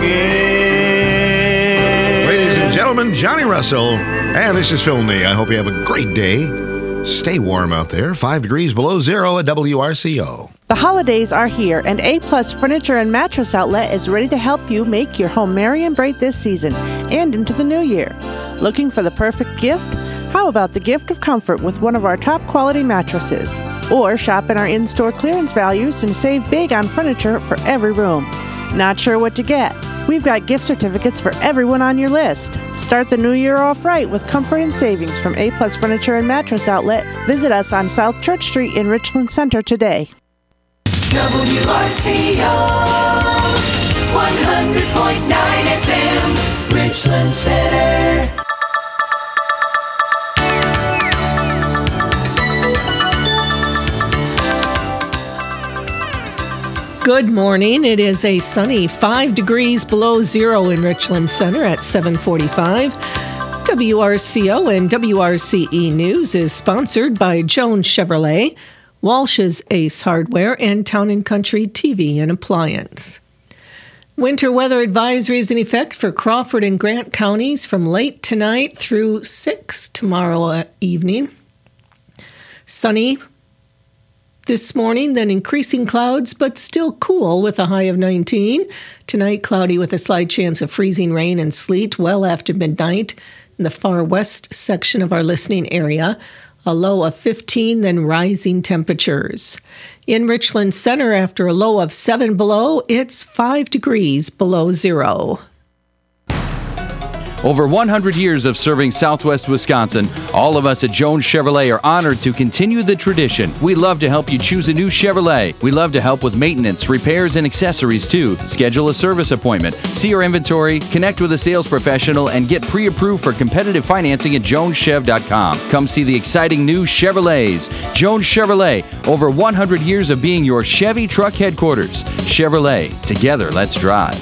again. Ladies and gentlemen, Johnny Russell. And this is Phil Nee. I hope you have a great day. Stay warm out there. 5 degrees below zero at WRCO. The holidays are here, and A-Plus Furniture and Mattress Outlet is ready to help you make your home merry and bright this season and into the new year. Looking for the perfect gift? How about the gift of comfort with one of our top quality mattresses? Or shop in our in-store clearance values and save big on furniture for every room. Not sure what to get? We've got gift certificates for everyone on your list. Start the new year off right with comfort and savings from A-Plus Furniture and Mattress Outlet. Visit us on South Church Street in Richland Center today. WRCO 100.9 FM, Richland Center. Good morning. It is a sunny 5 degrees below zero in Richland Center at 7:45. WRCO and WRCE News is sponsored by Jones Chevrolet, Walsh's Ace Hardware, and Town & Country TV and Appliance. Winter weather advisory is in effect for Crawford and Grant counties from late tonight through 6 tomorrow evening. Sunny this morning, then increasing clouds, but still cool with a high of 19. Tonight, cloudy with a slight chance of freezing rain and sleet well after midnight in the far west section of our listening area. A low of 15, then rising temperatures. In Richland Center, after a low of 7 below, it's 5 degrees below zero. Over 100 years of serving Southwest Wisconsin, all of us at Jones Chevrolet are honored to continue the tradition. We love to help you choose a new Chevrolet. We love to help with maintenance, repairs, and accessories too. Schedule a service appointment, see our inventory, connect with a sales professional, and get pre-approved for competitive financing at joneschev.com. Come see the exciting new Chevrolets. Jones Chevrolet, over 100 years of being your Chevy truck headquarters. Chevrolet, together let's drive.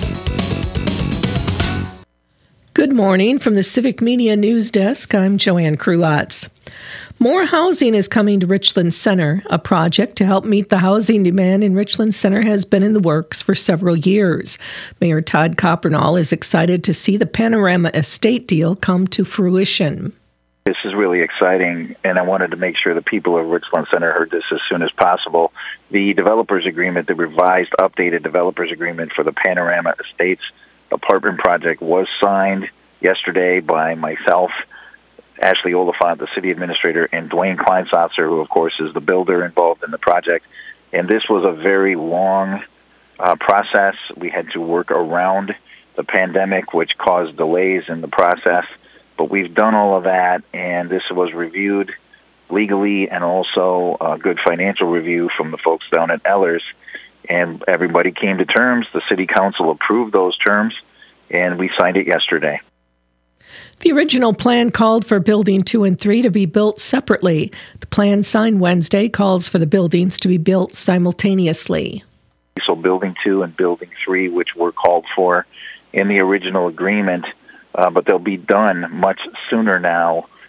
Good morning from the Civic Media News Desk. I'm Joanne Krulotz. More housing is coming to Richland Center. A project to help meet the housing demand in Richland Center has been in the works for several years. Mayor Todd Coppernall is excited to see the Panorama Estate deal come to fruition. This is really exciting, and I wanted to make sure the people of Richland Center heard this as soon as possible. The developers agreement, the revised, updated developers agreement for the Panorama Estates apartment project was signed yesterday by myself, Ashley Oliphant, the city administrator, and Dwayne Kleinsatzer, who, of course, is the builder involved in the project. And this was a very long process. We had to work around the pandemic, which caused delays in the process. But we've done all of that, and this was reviewed legally and also a good financial review from the folks down at Ellers. And everybody came to terms. The city council approved those terms, and we signed it yesterday. The original plan called for Building 2 and 3 to be built separately. The plan signed Wednesday calls for the buildings to be built simultaneously. So Building 2 and Building 3, which were called for in the original agreement, but they'll be done much sooner now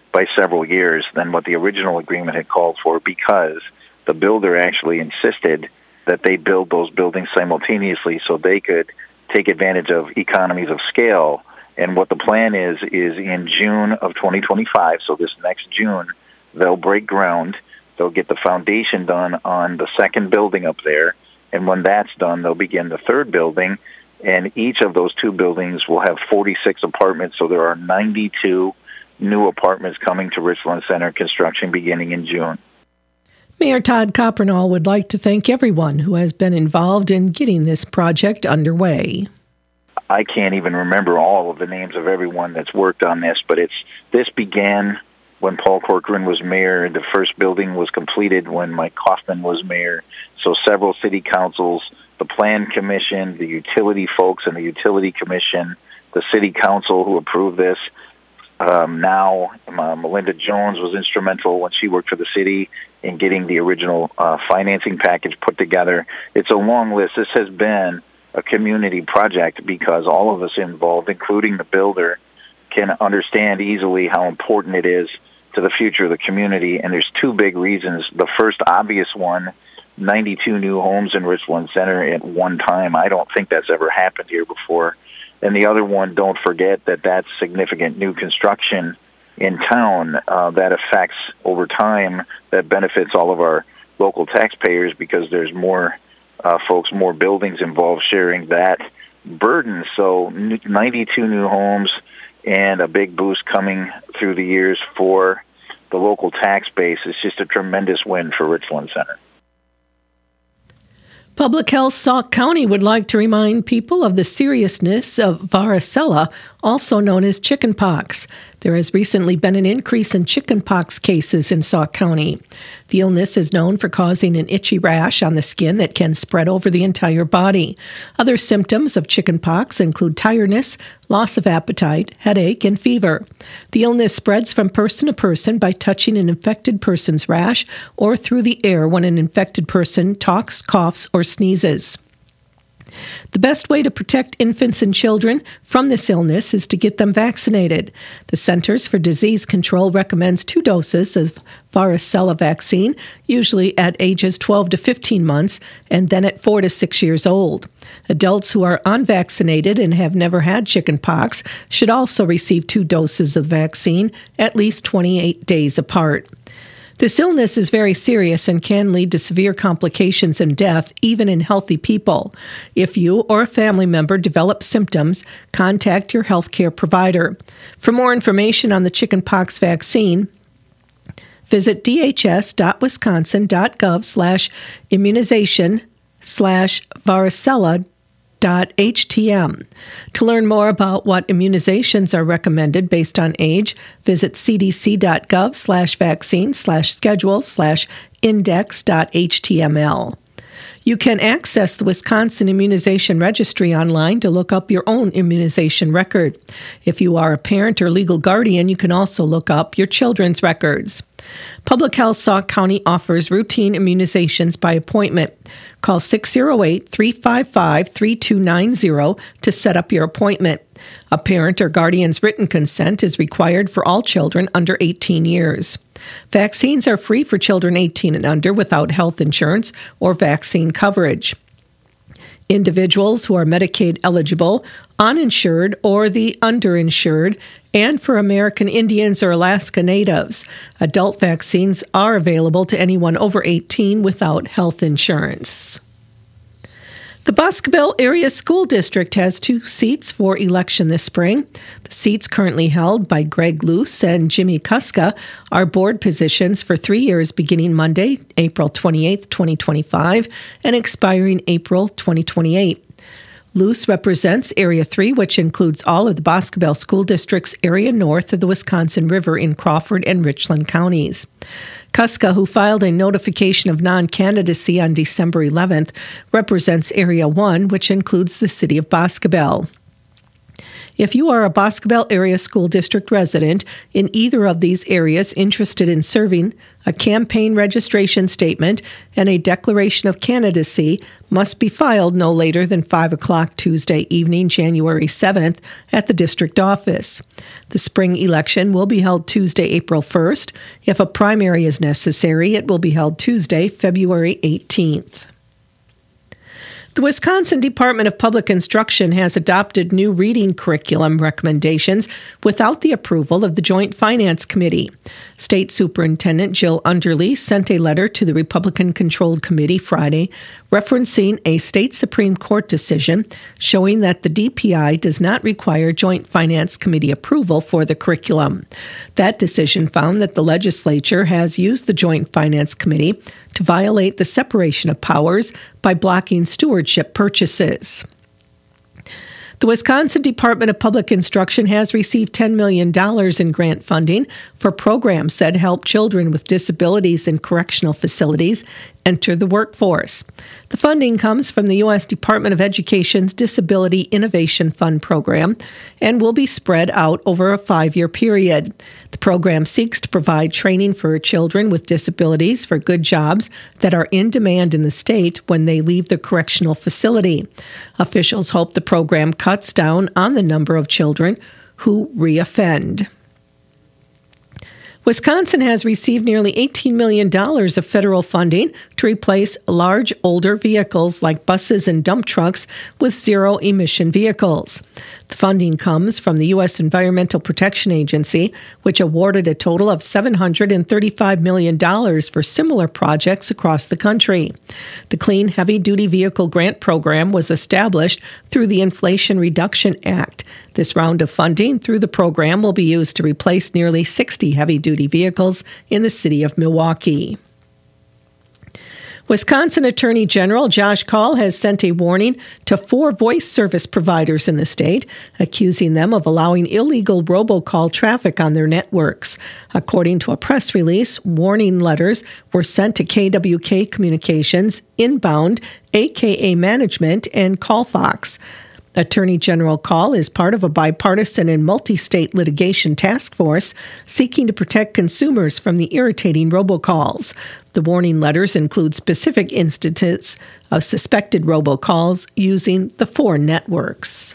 by several years than what the original agreement had called for, because the builder actually insisted that they build those buildings simultaneously so they could take advantage of economies of scale. And what the plan is in June of 2025, so this next June, they'll break ground, they'll get the foundation done on the second building up there, and when that's done, they'll begin the third building, and each of those two buildings will have 46 apartments, so there are 92 new apartments coming to Richland Center, construction beginning in June. Mayor Todd Coppernall would like to thank everyone who has been involved in getting this project underway. I can't even remember all of the names of everyone that's worked on this, but this began when Paul Corcoran was mayor. The first building was completed when Mike Kaufman was mayor. So several city councils, the Plan Commission, the utility folks and the Utility Commission, the city council who approved this. Now, Melinda Jones was instrumental when she worked for the city in getting the original financing package put together. It's a long list. This has been a community project because all of us involved, including the builder, can understand easily how important it is to the future of the community. And there's two big reasons. The first obvious one, 92 new homes in Richland Center at one time. I don't think that's ever happened here before. And the other one, don't forget that that's significant new construction in town that affects over time, that benefits all of our local taxpayers because there's more folks, more buildings involved sharing that burden. So 92 new homes and a big boost coming through the years for the local tax base is just a tremendous win for Richland Center. Public Health Sauk County would like to remind people of the seriousness of varicella, also known as chickenpox. There has recently been an increase in chickenpox cases in Sauk County. The illness is known for causing an itchy rash on the skin that can spread over the entire body. Other symptoms of chickenpox include tiredness, loss of appetite, headache, and fever. The illness spreads from person to person by touching an infected person's rash or through the air when an infected person talks, coughs, or sneezes. The best way to protect infants and children from this illness is to get them vaccinated. The Centers for Disease Control recommends 2 doses of varicella vaccine, usually at ages 12 to 15 months, and then at 4 to 6 years old. Adults who are unvaccinated and have never had chickenpox should also receive 2 doses of vaccine at least 28 days apart. This illness is very serious and can lead to severe complications and death, even in healthy people. If you or a family member develop symptoms, contact your healthcare provider. For more information on the chickenpox vaccine, visit dhs.wisconsin.gov/immunization/varicella.htm. To learn more about what immunizations are recommended based on age, visit cdc.gov/vaccine/schedule/index.html. You can access the Wisconsin Immunization Registry online to look up your own immunization record. If you are a parent or legal guardian, you can also look up your children's records. Public Health Sauk County offers routine immunizations by appointment. Call 608-355-3290 to set up your appointment. A parent or guardian's written consent is required for all children under 18 years. Vaccines are free for children 18 and under without health insurance or vaccine coverage. Individuals who are Medicaid eligible, uninsured, or the underinsured, and for American Indians or Alaska Natives. Adult vaccines are available to anyone over 18 without health insurance. The Boscobel Area School District has 2 seats for election this spring. The seats currently held by Greg Luce and Jimmy Kuska are board positions for 3 years beginning Monday, April 28, 2025, and expiring April 2028. Luce represents Area 3, which includes all of the Boscobel School District's area north of the Wisconsin River in Crawford and Richland counties. Kuska, who filed a notification of non-candidacy on December 11th, represents Area 1, which includes the city of Boscobel. If you are a Boscobel Area School District resident in either of these areas interested in serving, a campaign registration statement and a declaration of candidacy must be filed no later than 5 o'clock Tuesday evening, January 7th, at the district office. The spring election will be held Tuesday, April 1st. If a primary is necessary, it will be held Tuesday, February 18th. The Wisconsin Department of Public Instruction has adopted new reading curriculum recommendations without the approval of the Joint Finance Committee. State Superintendent Jill Underly sent a letter to the Republican-controlled committee Friday referencing a state Supreme Court decision showing that the DPI does not require Joint Finance Committee approval for the curriculum. That decision found that the legislature has used the Joint Finance Committee to violate the separation of powers by blocking stewardship purchases. The Wisconsin Department of Public Instruction has received $10 million in grant funding for programs that help children with disabilities in correctional facilities enter the workforce. The funding comes from the U.S. Department of Education's Disability Innovation Fund program and will be spread out over a 5-year period. The program seeks to provide training for children with disabilities for good jobs that are in demand in the state when they leave the correctional facility. Officials hope the program cuts down on the number of children who reoffend. Wisconsin has received nearly $18 million of federal funding to replace large, older vehicles like buses and dump trucks with zero-emission vehicles. The funding comes from the U.S. Environmental Protection Agency, which awarded a total of $735 million for similar projects across the country. The Clean Heavy-Duty Vehicle Grant Program was established through the Inflation Reduction Act. This round of funding through the program will be used to replace nearly 60 heavy-duty vehicles in the city of Milwaukee. Wisconsin Attorney General Josh Kaul has sent a warning to 4 voice service providers in the state, accusing them of allowing illegal robocall traffic on their networks. According to a press release, warning letters were sent to KWK Communications, Inbound, AKA Management, and CallFox. Attorney General Kaul is part of a bipartisan and multi-state litigation task force seeking to protect consumers from the irritating robocalls. The warning letters include specific instances of suspected robocalls using the 4 networks.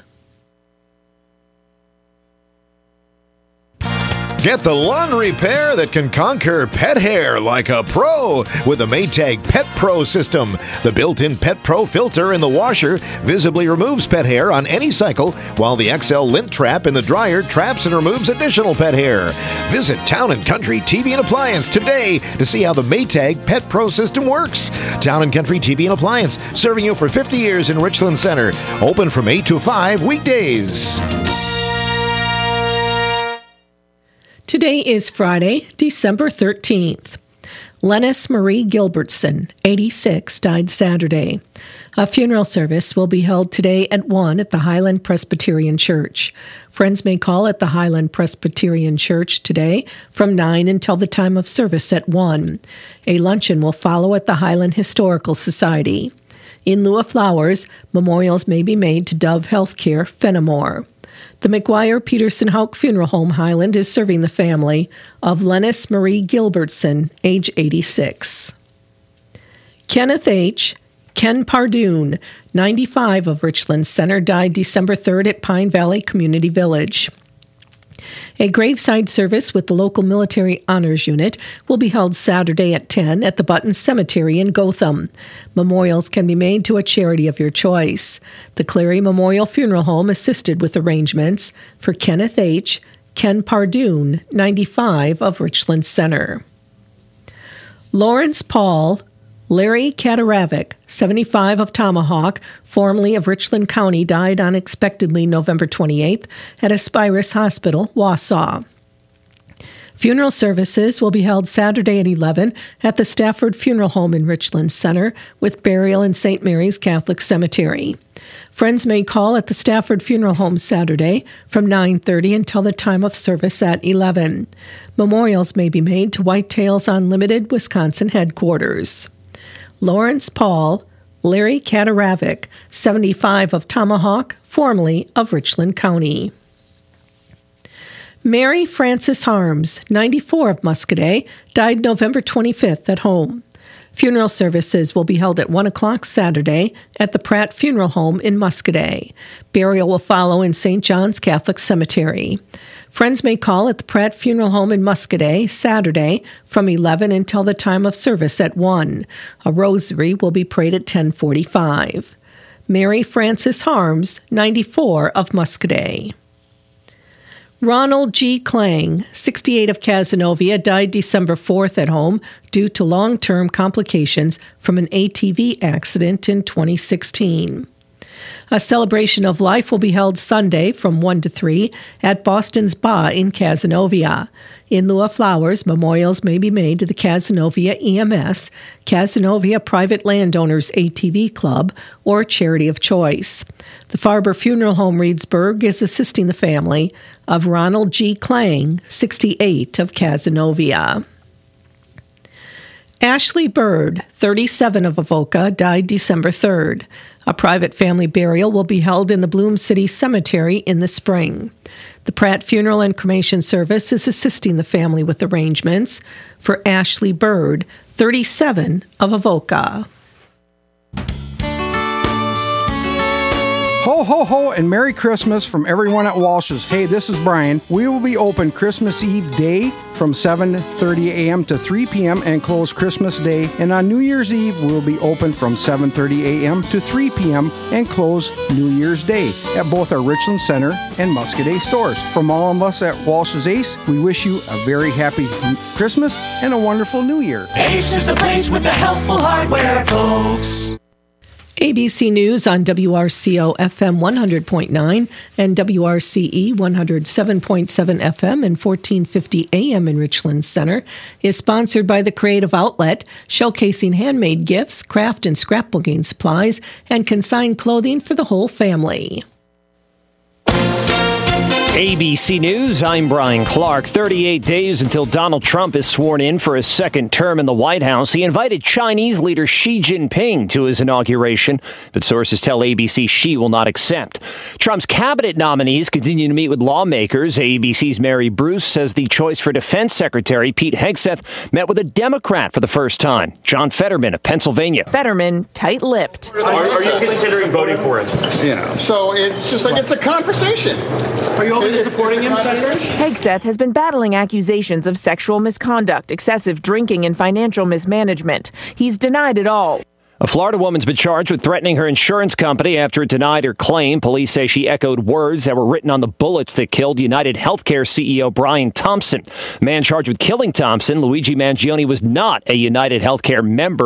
Get the lawn repair that can conquer pet hair like a pro with the Maytag Pet Pro system. The built-in Pet Pro filter in the washer visibly removes pet hair on any cycle, while the XL lint trap in the dryer traps and removes additional pet hair. Visit Town & Country TV and Appliance today to see how the Maytag Pet Pro system works. Town & Country TV and Appliance, serving you for 50 years in Richland Center. Open from 8 to 5 weekdays. Today is Friday, December 13th. Lennis Marie Gilbertson, 86, died Saturday. A funeral service will be held today at 1 at the Highland Presbyterian Church. Friends may call at the Highland Presbyterian Church today from 9 until the time of service at 1. A luncheon will follow at the Highland Historical Society. In lieu of flowers, memorials may be made to Dove Healthcare, Fenimore. The McGuire Peterson Houck Funeral Home Highland is serving the family of Lennis Marie Gilbertson, age 86. Kenneth H. Ken Pardoon, 95, of Richland Center, died December 3rd at Pine Valley Community Village. A graveside service with the local military honors unit will be held Saturday at 10 at the Button Cemetery in Gotham. Memorials can be made to a charity of your choice. The Clary Memorial Funeral Home assisted with arrangements for Kenneth H. Ken Pardoon, 95, of Richland Center. Lawrence Paul Larry Kataravic, 75, of Tomahawk, formerly of Richland County, died unexpectedly November 28th at Aspirus Hospital, Wausau. Funeral services will be held Saturday at 11 at the Stafford Funeral Home in Richland Center, with burial in St. Mary's Catholic Cemetery. Friends may call at the Stafford Funeral Home Saturday from 9:30 until the time of service at 11. Memorials may be made to Whitetails Unlimited, Wisconsin headquarters. Lawrence Paul Larry Kataravic, 75 of Tomahawk, formerly of Richland County. Mary Frances Harms, 94 of Muscadet, died November 25th at home. Funeral services will be held at 1 o'clock Saturday at the Pratt Funeral Home in Muscadet. Burial will follow in St. John's Catholic Cemetery. Friends may call at the Pratt Funeral Home in Muscadet Saturday from 11 until the time of service at 1. A rosary will be prayed at 10:45. Mary Frances Harms, 94 of Muscadet. Ronald G. Klang, 68 of Cazenovia, died December 4th at home due to long-term complications from an ATV accident in 2016. A celebration of life will be held Sunday from 1 to 3 at Boston's Spa in Cazenovia. In lieu of flowers, memorials may be made to the Cazenovia EMS, Cazenovia Private Landowners ATV Club, or charity of choice. The Farber Funeral Home Reedsburg is assisting the family of Ronald G. Klang, 68 of Cazenovia. Ashley Bird, 37 of Avoca, died December 3rd. A private family burial will be held in the Bloom City Cemetery in the spring. The Pratt Funeral and Cremation Service is assisting the family with arrangements for Ashley Bird, 37 of Avoca. Ho, ho, ho, and Merry Christmas from everyone at Walsh's. Hey, this is Brian. We will be open Christmas Eve day from 7:30 a.m. to 3 p.m. and close Christmas Day. And on New Year's Eve, we will be open from 7:30 a.m. to 3 p.m. and close New Year's Day at both our Richland Center and Muscadet stores. From all of us at Walsh's Ace, we wish you a very happy Christmas and a wonderful New Year. Ace is the place with the helpful hardware, folks. ABC News on WRCO FM 100.9 and WRCE 107.7 FM and 1450 AM in Richland Center is sponsored by the Creative Outlet, showcasing handmade gifts, craft and scrapbooking supplies, and consigned clothing for the whole family. ABC News, I'm Brian Clark. 38 days until Donald Trump is sworn in for his second term in the White House. He invited Chinese leader Xi Jinping to his inauguration, but sources tell ABC Xi will not accept. Trump's cabinet nominees continue to meet with lawmakers. ABC's Mary Bruce says the choice for Defense Secretary Pete Hegseth met with a Democrat for the first time. John Fetterman of Pennsylvania. Fetterman, tight-lipped. Are you considering voting for it? You know, so it's just like it's a conversation. Are you open to supporting him, Senator? Hegseth has been battling accusations of sexual misconduct, excessive drinking, and financial mismanagement. He's denied it all. A Florida woman's been charged with threatening her insurance company after it denied her claim. Police say she echoed words that were written on the bullets that killed United Healthcare CEO Brian Thompson. The man charged with killing Thompson, Luigi Mangione, was not a United Healthcare member.